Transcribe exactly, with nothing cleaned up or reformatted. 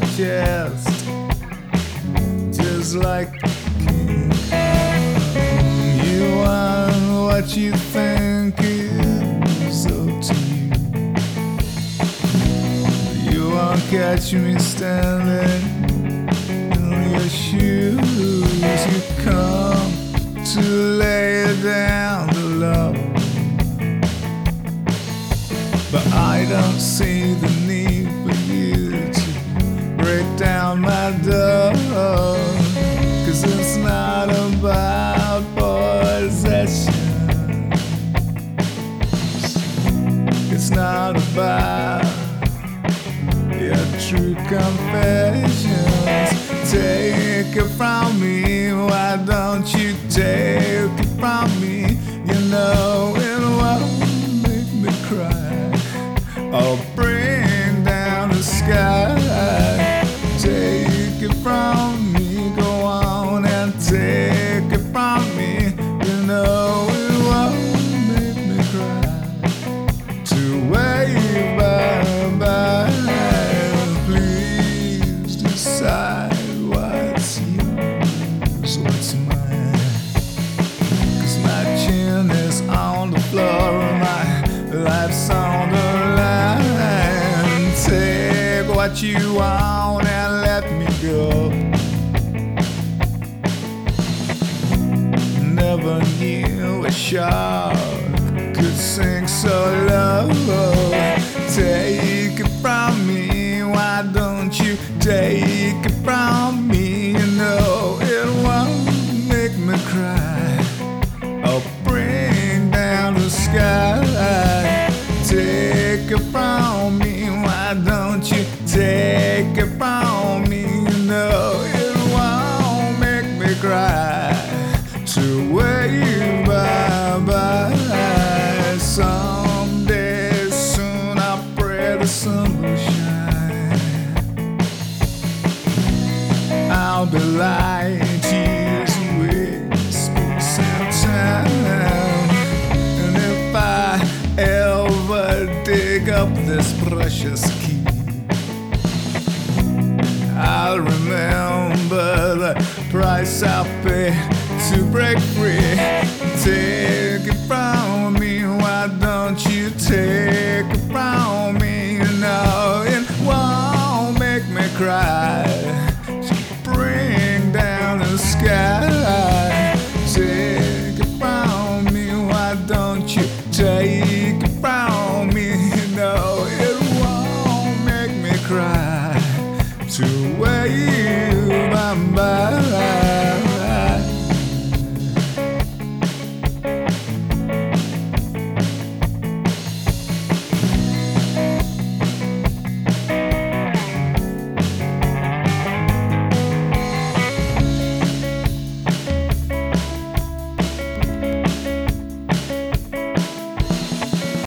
chest, just like a king. You want what you think is up to you. You won't catch me standing in your shoes. You come to lay down the law, but I don't see the need for you to break down my door. Cause it's not about possession, it's not about your true confessions. Take it from me, why don't you take it from me? You know it won't make me cry or bring down the sky. Take it from me, go on and take it from me. You know it won't make me cry to wave bye-bye. Please decide what's yours, what's mine. Cause my chin is on the floor, my life's on the line. Take what you want and let me go. Never knew a shark could sink so low. Take it from me, why don't you take it from me? You know it won't make me cry or bring down the sky. Take it from me, why don't you take it from me? You know it won't make me cry to wave bye-bye. Someday soon I pray the sun will shine. I'll be light years away, space and time. And if I ever dig up this precious key, I'll remember the price I paid to break free. Take it from me, why don't you take it from me? You know it won't make me cry to bring down the sky. Take it from me, why don't you take it from me?